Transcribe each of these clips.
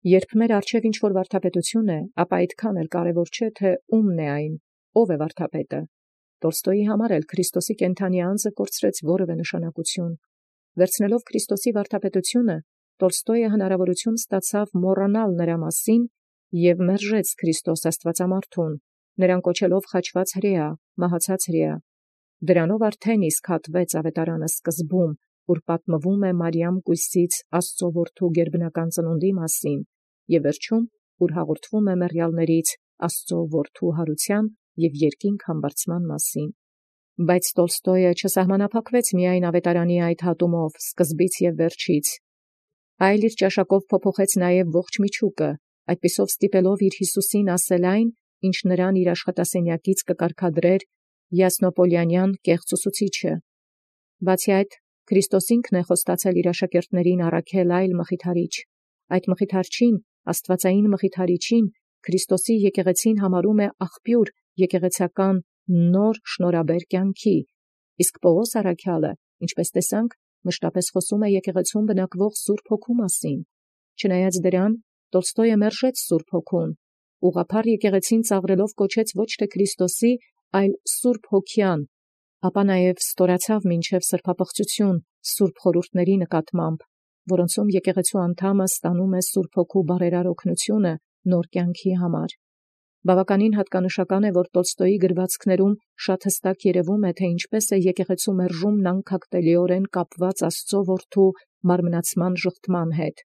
Երբ մեր առջև ինչ-որ վարդապետություն է, ապա այդքան էլ կարևոր չէ, թե ումն է այն, ով է վարդապետը։ Տոլստոյի համար էլ Քրիստոսի կենթանի անձը կորցրեց որևէ նշանակություն։ Վերցնելով Քրիստոսի վարդապետությունը, Տոլստոյը հնարավորություն ստացավ մոռանալ նրա մասին և մերժեց Քրիստոս Աստվածամարթուն, նրան կոչելով խաչված հրեա, մահացած հրեա։ Դրանով արդեն իսկ հատվեց ավետարանը սկզբում, ուր պատմվում է Մարիամ կույսից Աստծո որդու գերբնական ծնունդի մասին, և վերջում, ուր հաղորդվում է մեռյալներից Աստծո որդու հարության և երկինք համբարձման մասին։ Բայց Տոլստոյը չսահմանափակվեց միայն ավետարանի այդ հատումով, սկզբից և վերջից, այլ իր ճաշակով փոփոխեց նաև ողջ միջուկը, այդպիսով ստիպելով իր Յիսուսին ասել այն, ինչ նրան իր աշխատասենյակից կկարգադրեր Յասնոպոլյանյան կեղծ ուսուցիչը։ Բացի այդ, Քրիստոս ինքն է խոստացել իր աշակերտներին առաքել այլ մխիթարիչ։ Այդ մխիթարչին, աստվածային մխիթարիչին, Քրիստոսի եկեղեցին համարում է աղբյուր եկեղեցական նոր շնորհաբեր կյանքի, իսկ Պողոս առաքյալը, ինչպես տեսանք, մշտապես խոսում է եկեղեցում բնակվող Սուրբ Հոգու մասին։ Չնայած դրան, Տոլստոյը մերժեց Սուրբ Հոգուն, ուղղափառ եկեղեցին ծաղրելով կոչեց ոչ թե Քրիստոսի, այլ Սուրբ Հոգյան, ապա նաև ստորացավ մինչև սրբապղծություն Սուրբ խորհուրդների նկատմամբ, որոնցում եկեղեցու անդամը ստանում է Սուրբ Հոգու բարերար օգնությունը նոր կյանքի համար։ Բավականին հատկանշական է, որ Տոլստոյի գրվածքներում շատ հստակ երևում է, թե ինչպես է եկեղեցու մերժումն անկախտելիորեն կապված Աստծո որդու մարմնացման ժխտման հետ։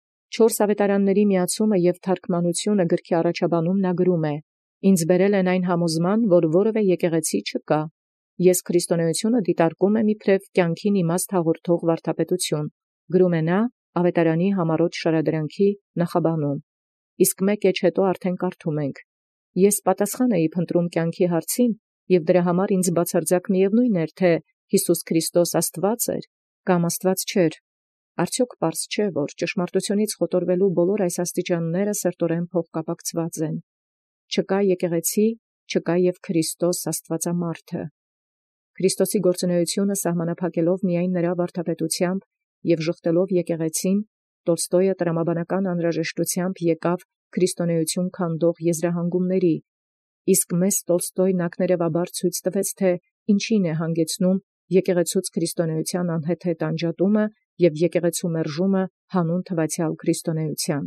4 ավետարանների միացումը և թարգմանությունը գրքի առաջաբանում նա գրում է. «Ինձ բերել են այն համոզման, որ որևէ եկեղեցի չկա։ Ես քրիստոնեությունը դիտարկում եմ իբրև կյանքին իմաստ հաղորդող վարդապետություն», գրում է նա ավետարանի համառոտ շարադրանքի նախաբանում։ Իսկ մեկ էջ հետո արդեն կարդում ենք. «Ես պատասխան էի փնտրում կյանքի հարցին, և դրա համար ինձ բացարձակ միևնույն էր, թե Հիսուս Քրիստոս Աստված էր կամ Աստված չէր։ Արդյոք պարզ չէ, որ ճշմարտությունից խոտորվելու բոլոր այս աստիճանները սերտորեն փոխկապակցված են։ Չկա եկեղեցի, չկա և Քրիստոս Աստվածամարդը։ Քրիստոսի գործունեությունը սահմանափակելով միայն նրա վարդապետությամբ և ժխտելով եկեղեցին, Տոլստոյը տրամաբանական անհրաժեշտությամբ եկավ քրիստոնեություն քանդող եզրահանգումների, իսկ մեզ Տոլստոյն ակներևաբար ցույց տվեց, թե ինչին է հանգեցնում եկեղեցուց քրիստոնեության անհեթեթ անջատումը և եկեղեցու մերժումը հանուն թվացյալ քրիստոնեության։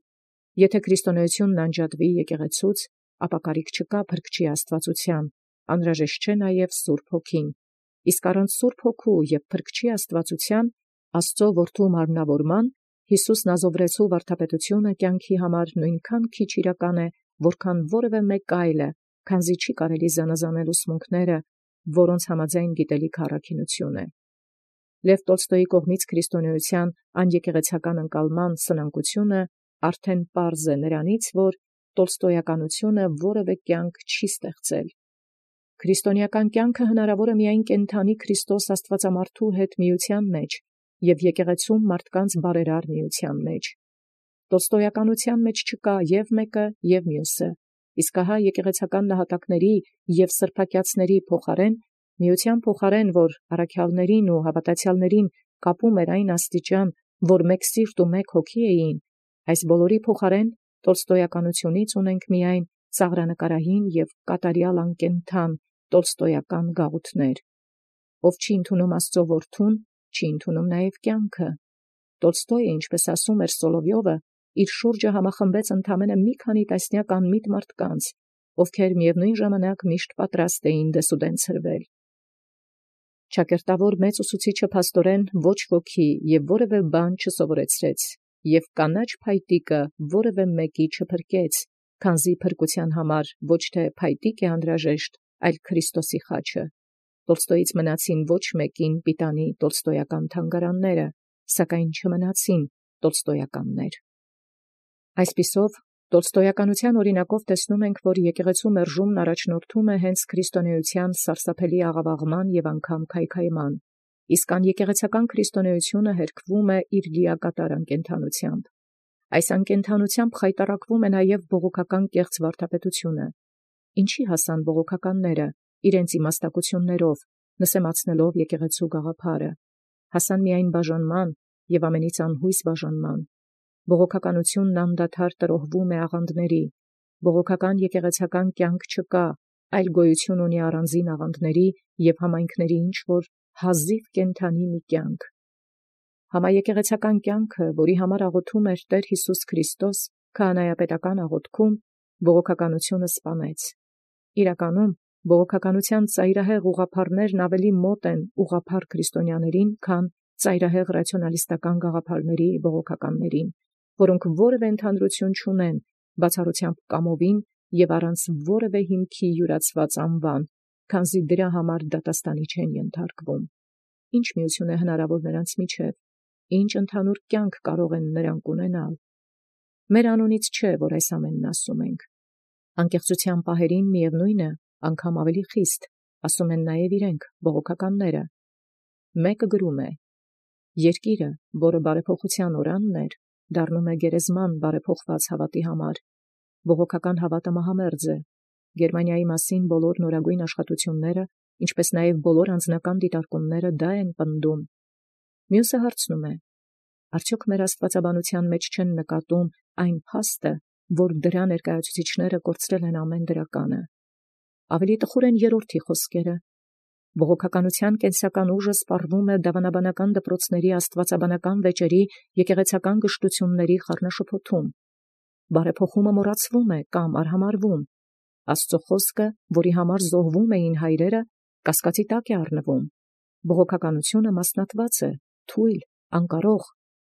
Եթե քրիստոնեությունն անջատվի եկեղեցուց, ապա կարիք չկա փրկչի աստվածության, անհրաժեշտ չէ նաև Սուրբ Հոգին, իսկ առանց Սուրբ Հոգու և փրկչի աստվածության, Աստծո որդու մարմնավորման, Հիսուս Նազովրեցու վարդապետությունը կյանքի համար նույնքան քիչ իրական է, որքան որևէ մեկ այլը, քանզի չի կարելի զանազանել ուսմունքները, որոնց համաձայն գիտելիք առաքինություն է։ Լև Տոլստոյի կողմից քրիստոնեության անեկեղեցական ընկալման սնանկությունը արդեն պարզ է նրանից, որ տոլստոյականությունը որևէ կյանք չի ստեղծել։ Քրիստոնեական կյանքը հնարավոր է միայն կենթանի Քրիստոս Աստվածամարդու հետ միության մեջ և եկեղեցում մարդկանց բարերար միության մեջ։ Տոլստոյականության մեջ չկա և մեկը, և մյուսը, իսկ ահա եկեղեցական նահատակների և սրբակյացների փոխարեն, միության փոխարեն, որ առաքյալներին ու հավատացյալներին կապում էր այն աստիճան, որ մեկ սիրտ ու մեկ հոգի էին, այս բոլորի փոխարեն տոլստոյականությունից ունենք միայն ծաղրանկարային և կատարյալ անկենդան տոլստոյական գաղութներ։ Ով չի ընդունում Աստծո որդուն, չի ընդունում նաև կյանքը։ Տոլստոյը, ինչպես ասում էր Սոլովյովը, իր շուրջը համախմբեց ընդամենը մի քանի տասնյակ անմիտ մարդկանց, ովքեր միևնույն ժամանակ միշտ պատրաստ էին դեսուդեն ցրվել։ Ճակերտավոր մեծ ուսուցիչը փաստորեն ոչ ոքի և որևէ բան չսովորեցրեց, և կանաչ փայտիկը որևէ մեկի չփրկեց, քանզի փրկության համար ոչ թե փայտիկ է անհրաժեշտ, այլ Քրիստոսի խաչը։ Տոլստոյից մնացին ոչ մեկին պիտանի տոլստոյական թանգարանները, սակայն չմնացին տոլստոյականներ։ Այսպիսով, տոլստոյականության օրինակով տեսնում ենք, որ եկեղեցու մերժումն առաջնորդում է հենց քրիստոնեության սարսափելի աղավաղման և անգամ քայքայման, իսկ անեկեղեցական քրիստոնեությունը հերկվում է իր լիակատար անկենդանությամբ։ Այս անկենդանությամբ խայտառակվում է նաև բողոքական կեղծ վարդապետությունը։ Ինչի հասան բողոքականները իրենց իմաստակություններով, նսեմացնելով եկեղեցու գաղափարը, հասան միայն բաժանման և ամենից անհույս բաժանման։ Բողոքականությունն անդադար տրոհվում է աղանդների, բողոքական եկեղեցական կյանք չկա, այլ գոյություն ունի առանձին աղանդների և համայնքների ինչ-որ հազիվ կենդանի մի կյանք։ Համաեկեղեցական կյանքը, որի համար աղոթում էր Տեր Հիսուս Քրիստոս, քահանայապետական աղոթքում, բողոքականությունը սպանեց։ Իրականում, բողոքականության ծայրահեղ ուղղափառներն ավելի մոտ են ուղղափառ քրիստոնյաներին, քան ծայրահեղ ռացիոնալիստական գաղափարների բողոքականներին, որոնք որևէ ընդհանրություն չունեն բացառությամբ կամովին և առանց որևէ հիմքի յուրացված անվան, քանզի դրա համար դատաստանի չեն ենթարկվում։ Ինչ միություն է հնարավոր նրանց միջև, ինչ ընդհանուր կյանք կարող են նրանք ունենալ։ Մեր անունից չէ, որ այս ամենն ասում ենք։ Անկեղծության պահերին միևնույն է, անգամ ավելի խիստ, ասում են նաև իրենք, բողոքականները։ Մեկը գրում է. «Երկիրը, որը բարեփոխության օրանն էր, դառնում է գերեզման բարեփոխված հավատի համար։ Բողոքական հավատը մահամերձ է։ Գերմանիայի մասին բոլոր նորագույն աշխատությունները, ինչպես նաև բոլոր անձնական դիտարկումները դա են պնդում»։ Մյուսը հարցնում է. «Արդյոք մեր աստվածաբանության մեջ չեն նկատում այն փաստը, որ դրա ներկայացուցիչները կորցրել են ամեն դրականը»։ Ավելի տխուր են երրորդի խոսքերը։ Բողոքականության կենսական ուժը սպառվում է դավանաբանական դպրոցների աստվածաբանական վեճերի եկեղեցական գժտությունների խառնաշփոթում։ Բարեփոխումը մոռացվում է կամ արհամարհվում։ Աստծո խոսքը, որի համար զոհվում էին հայրերը, կասկածի տակ է առնվում։ Բողոքականությունը մասնատված է, թույլ, անկարող։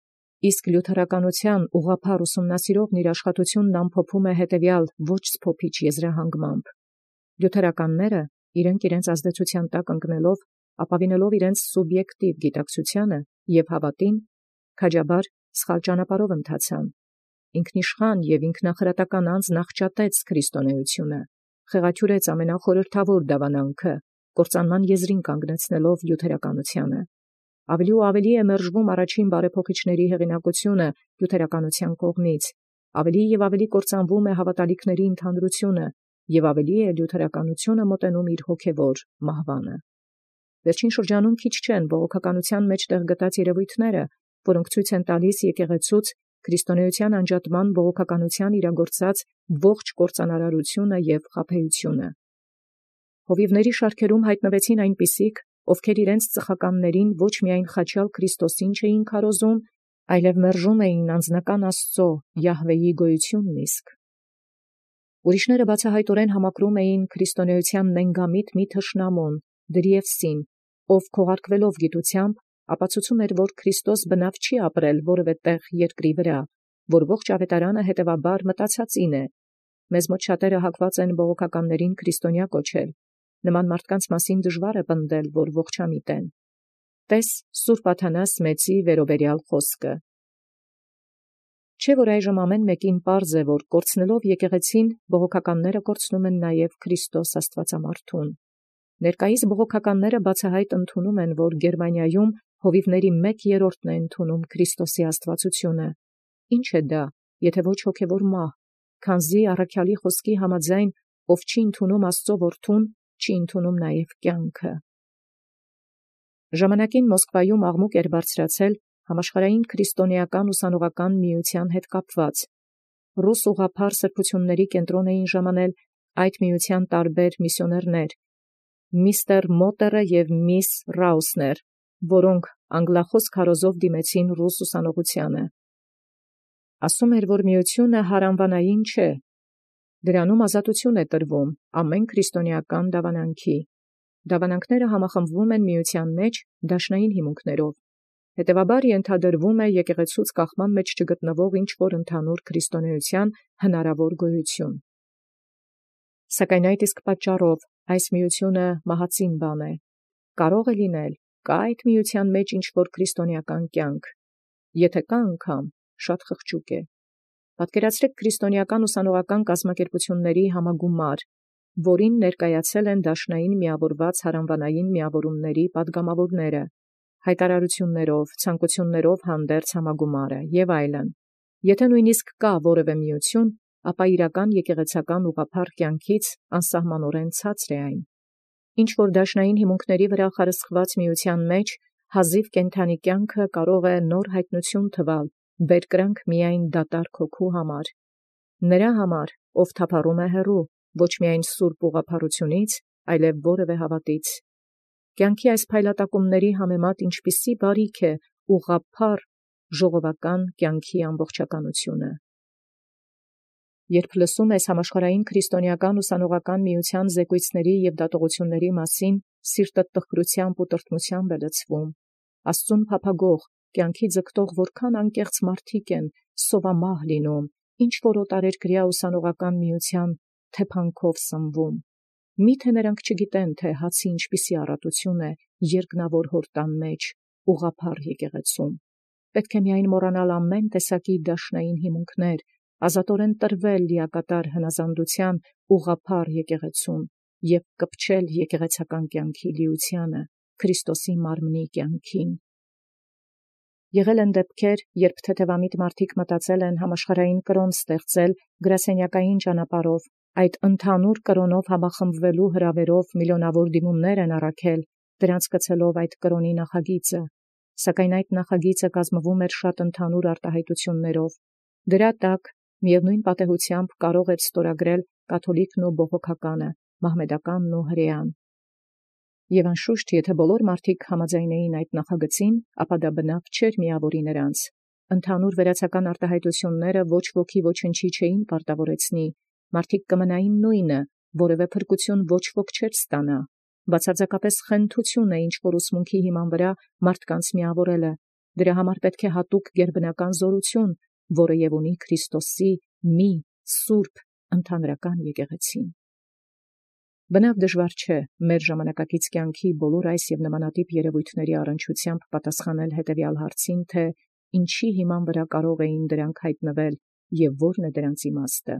Իսկ լյութերականության ուղղափառ ուսումնասիրողն իր աշխատությունն ամփոփում է հետևյալ ոչ սփոփիչ եզրահանգմամբ. լյութերականները, իրենց ազդեցության տակ ընկնելով, ապավինելով իրենց սուբյեկտիվ գիտակցությանը և հավատին, քաջաբար սխալ ճանապարհով ընթացան։ Ինքնիշխան և ինքնախրատական անձն աղճատեց քրիստոնեությունը, խեղաթյուրեց ամենախորհրդավոր դավանանքը, կործանման եզրին կանգնեցնելով լյութերականությանը։ Ավելի ու ավելի է մերժվում առաջին բարեփոխիչների հեղինակությունը լյութերականության կողմից, ավելի և ավելի կործանվում է հավատալիքների ընդհանրությունը, և ավելի է լյութերականությունը մոտենում իր հոգևոր մահվանը։ Վերջին շրջանում քիչ չեն բողոքականության մեջ տեղ գտած երևույթները, որոնք ցույց են տալիս եկեղեցուց քրիստոնեության անջատման բողոքականության իրագործած ողջ կործանարարությունը և խաբեությունը։ Հովիվների շարքերում հայտնվեցին այնպիսիք, ովքեր իրենց ծխականներին ոչ միայն խաչյալ Քրիստոսին չէին քարոզում, այլև մերժում էին անձնական Աստծո Յահվեի գոյությունն իսկ։ Ուրիշները բացահայտորեն համակրում էին քրիստոնեության նենգամիտ մի թշնամուն, Դրիևսին, ով քողարկվելով գիտությամբ, ապացուցում էր, որ Քրիստոս բնավ չի ապրել որևէ տեղ երկրի վրա, որ ողջ ավետարանը հետևաբար մտածածին է։ Մեզ մոտ շատերը հակված են բողոքականներին քրիստոնյա կոչել։ Նման մարդկանց մասին դժվար է պնդել, որ ողջամիտ են։ Տես Սուրբ Աթանաս Մեծի վերոբերյալ խոսքը։ Չէ՞ որ այժմ ամեն մեկին պարզ է, որ կորցնելով եկեղեցին, բողոքականները կորցնում են նաև Քրիստոս Աստվածամարդուն։ Ներկայիս բողոքականները բացահայտ ընդունում են, որ Գերմանիայում հովիվների 1/3-ն է ընդունում Քրիստոսի աստվածությունը։ Ինչ է դա, եթե ոչ հոգևոր մահ, քանզի առաքյալի խոսքի համաձայն, ով չի ընդունում Աստծո որդուն, չի ընդունում նաև կյանքը։ Ժամանակին Մոսկվայում աղմուկ էր բարձրացել համաշխարհային քրիստոնեական ուսանողական միության հետ կապված։ Ռուս ուղղափառ սրբությունների կենտրոն էին ժամանել այդ միության տարբեր միսիոներներ, միստր Մոտերը և միս Ռաուսներ, որոնք անգլախոս քարոզով դիմեցին ռուս ուսանողությանը։ Ասում էր, որ միությունը հարանվանային չէ։ Դրանում ազատություն է տրվում ամեն քրիստոնեական դավանանքի։ Դավանանքները համախմբվում են միության մեջ դաշնային հիմունքներով։ Հետևաբար ենթադրվում է եկեղեցուց կախման մեջ չգտնվող ինչ-որ ընդհանուր քրիստոնեության հնարավոր գոյություն։ Սակայն այդ իսկ պատճառով այս միությունը մահացին բան է։ Կարող է լինել, կա այդ միության մեջ ինչ-որ քրիստոնեական կյանք։ Եթե կա անգամ, շատ խղճուկ է։ Պատկերացրեք քրիստոնեական ուսանողական կազմակերպությունների համագումար, որին ներկայացել են դաշնային միավորված հարանվանային միավորումների պատգամավորները, հայտարարություններով, ցանկություններով հանդերձ համագումարը և այլն։ Եթե նույնիսկ կա որևէ միություն, ապա իրական եկեղեցական ուղղափառ կյանքից անսահմանորեն ցածր է այն։ Ինչ որ դաշնային հիմունքների վրա խարսխված միության մեջ հազիվ կենդանի կյանքը կարող է նոր հայտնություն թվալ բերկրանք միայն դատարկ հոգու համար։ Նրա համար, ով թափառում է հեռու, ոչ միայն սուրբ ուղղափառությունից, այլև որևէ հավատից։ Կյանքի այս փայլատակումների համեմատ ինչպիսի բարիք է ուղղափառ ժողովական կյանքի ամբողջականությունը։ Երբ լսում ես համաշխարհային քրիստոնեական ուսանողական միության զեկույցների եւ դատողությունների մասին, սիրտդ տխրությամբ ու տրտմությամբ է լցվում։ Աստծուն փափագող, կյանքի ձգտող որքան անկեղծ մարդիկ են սովամահ լինում, ինչ որ օտարերկրյա ուսանողական միության թեփանքով սնվում։ Միթե նրանք չգիտեն, թե հացի ինչպիսի առատություն է երկնավոր հորտան մեջ, ուղղափառ եկեղեցում։ Պետք է միայն մոռանալ ամեն տեսակի դաշնային հիմունքներ, ազատորեն տրվել լիակատար հնազանդության ուղղափառ եկեղեցուն և կպչել եկեղեցական կյանքի լիությանը, Քրիստոսի մարմնի կյանքին։ Եղել են դեպքեր, երբ թեթևամիտ մարդիկ մտածել են համաշխարհային կրոն ստեղծել գրասենյակային ճանապարհով, այդ ընդհանուր կրոնով համախմբվելու հրավերով միլիոնավոր դիմումներ են առաքել, դրանց գցելով այդ կրոնի նախագիծը, սակայն այդ նախագիծը կազմվում էր շատ ընդհանուր արտահայտություններով։ Դրա տակ միևնույն պատեհությամբ կարող էր ստորագրել կաթոլիկն ու բողոքականը, մահմեդականն ու հրեան։ Եվ անշուշտ, եթե բոլոր մարդիկ համաձայնեին այդ նախագծին, ապա դա բնավ չէր միավորի նրանց։ Ընդհանուր վերացական արտահայտությունները ոչ ոքի ոչնչի չէին պարտավորեցնի, մարդիկ կմնային նույնը, որևէ փրկություն ոչ ոք չէր ստանա։ Բացարձակապես խենթություն է ինչ-որ ուսմունքի հիման վրա մարդկանց միավորելը։ Դրա համար պետք է հատուկ գերբնական զորություն, որը եւ ունի Քրիստոսի մի սուրբ ընդհանրական եկեղեցին։ Բնավ դժվար չէ մեր ժամանակակից կյանքի բոլոր այս եւ նմանատիպ երևույթների առնչությամբ պատասխանել հետեւյալ հարցին, թե ինչի հիման վրա կարող էին դրանք հայտնվել եւ որն է դրանց իմաստը։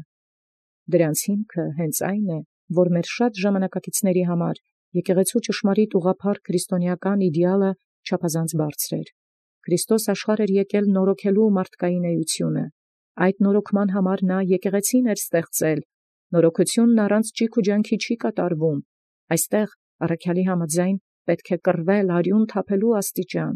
Դրանց հիմքը հենց այն է, որ մեր շատ ժամանակակիցների համար եկեղեցու ճշմարիտ ուղղափառ քրիստոնեական իդեալը չափազանց բարձր էր։ Քրիստոս աշխարհ էր եկել նորոգելու մարդկային էությունը։ Այդ նորոգման համար նա եկեղեցին էր ստեղծել։ Նորոգությունն առանց ճիգ ու ջանքի չի կատարվում։ Այստեղ առաքյալի համաձայն պետք է կռվել արյուն թափելու աստիճան։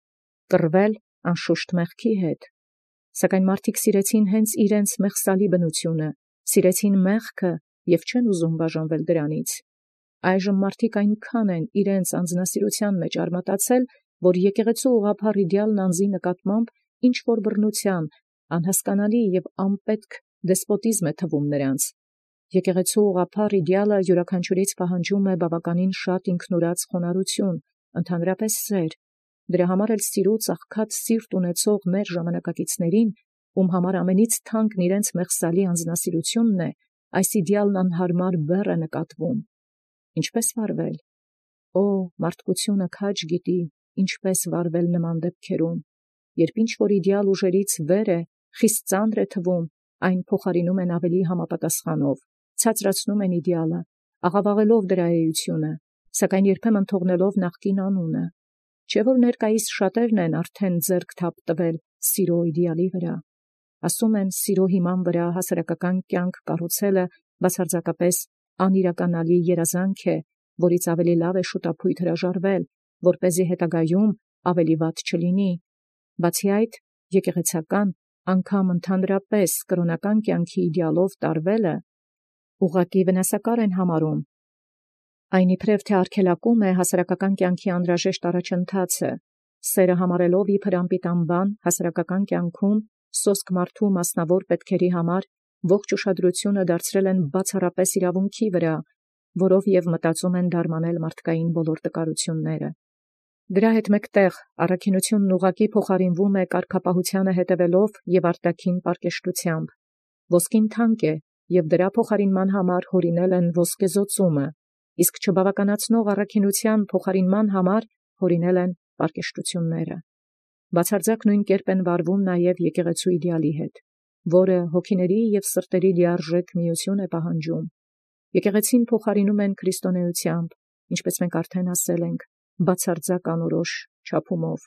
Կռվել անշուշտ մեղքի հետ։ Սակայն մարդիկ սիրեցին հենց իրենց մեղսալի բնությունը, սիրեցին մեղքը եւ չեն ուզում բաժանվել դրանից։ Այժմ մարդիկ այնքան են իրենց անձնասիրության մեջ արմատացել, որ եկեղեցու ուղղափառ իդեալն անձի նկատմամբ ինչ որ բռնության, անհասկանալի եւ անպետք դեսպոտիզմ է թվում նրանց։ Եկեղեցու ուղղափառ իդեալը յուրաքանչյուրից պահանջում է բավականին շատ ինքնուրած խոնարհություն, ընդհանրապես սեր։ Դրա համար էլ սիրուց աղքատ սիրտ ունեցող մեր ժամանակակիցներին, ում համար ամենից թանկն իրենց մեղսալի անձնասիրությունն է, այս իդեալն անհարմար բեռ է նկատվում։ Ինչպես վարվել։ Օ, մարդկությունը քաջ գիտի, ինչպես վարվել նման դեպքերում, երբ ինչ որ իդեալ ուժերից վեր է, խիստ ծանր է թվում, այն փոխարինում են ավելի համապատասխանով, ցածրացնում են իդեալը, աղավաղելով դրա էությունը, սակայն երբեմն թողնելով նախկին անունը։ Չէ՞ որ ներկայիս շատերն են արդեն ձեռք թափ տվել սիրո իդեալի վրա։ Ասում են, սիրո հիման վրա հասարակական կյանք կառուցելը բացարձակապես անիրականալի երազանք է, որից ավելի լավ է շուտափույթ հրաժարվել, որպեսզի հետագայում ավելի վատ չլինի։ Բացի այդ, եկեղեցական, անգամ ընդհանրապես կրոնական կյանքի իդեալով տարվելը ուղղակի վնասակար են համարում։ Այն իբրև թե արգելակում է հասարակական կյանքի անհրաժեշտ առաջընթացը, սերը համարելով իբր անպիտան բան հասարակական կյանքում, սոսկ մարդու մասնավոր պետքերի համար ողջ ուշադրությունը դարձրել են բացառապես իրավունքի վրա, որով եւ մտածում են դարմանել մարդկային բոլոր տկարությունները։ Դրա հետ մեկտեղ առաքինությունն ուղղակի փոխարինվում է կարգապահությանը հետևելով եւ արտաքին պարկեշտությամբ։ Ոսկին թանկ է, եւ դրա փոխարինման համար հորինել են ոսկեզօծումը, իսկ չբավականացնող առաքինության փոխարինման համար հորինել են պարկեշտությունները։ Բացարձակ նույն կերպ են վարվում նաեւ եկեղեցու իդեալի հետ, որը հոգիների եւ սրտերի լիարժեք միություն է պահանջում։ Եկեղեցին փոխարինում են քրիստոնեությամբ, ինչպես մենք արդեն ասել ենք, բացարձակ անորոշ չափումով։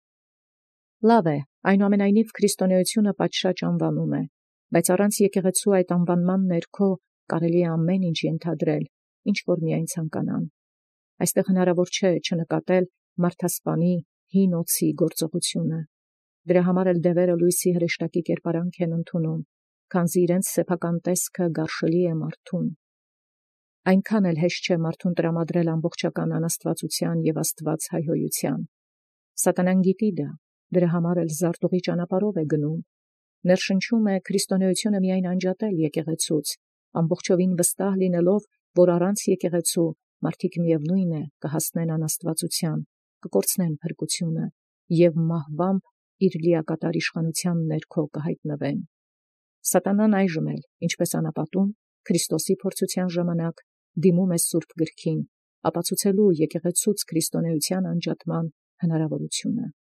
Լավ է, այնուամենայնիվ քրիստոնեությունը պատշաճ անվանում է, բայց առանց եկեղեցու այդ անվանման ներքո կարելի է ամեն ինչ ենթադրել, ինչ որ միայն ցանկանան։ Այստեղ հնարավոր չէ չնկատել մարդասպանի հին օձի գործողությունը։ Դրա համար էլ դևերը լույսի հրեշտակի կերպարանք են ընդունում, քանզի իրենց սեփական տեսքը գարշելի է մարդուն։ Այնքան էլ հեշտ չէ մարդուն տրամադրել ամբողջական անաստվածության եւ Աստված հայհոյության։ Սատանան գիտի դա, դրա համար էլ զարտուղի ճանապարհով է գնում։ Ներշնչում է քրիստոնեությունը միայն անջատել եկեղեցուց, ամբողջովին վստահ լինելով, որ առանց եկեղեցու մարդիկ միևնույն է կհասնեն անաստվածության, կկորցնեն փրկությունը եւ մահվամբ իր լիակատար իշխանության ներքո կհայտնվեն։ Սատանան այժմ էլ, ինչպես անապատում, Քրիստոսի փորձության ժամանակ դիմում է Սուրբ Գրքին, ապացուցելու եկեղեցուց քրիստոնեության անջատման հնարավորությունը։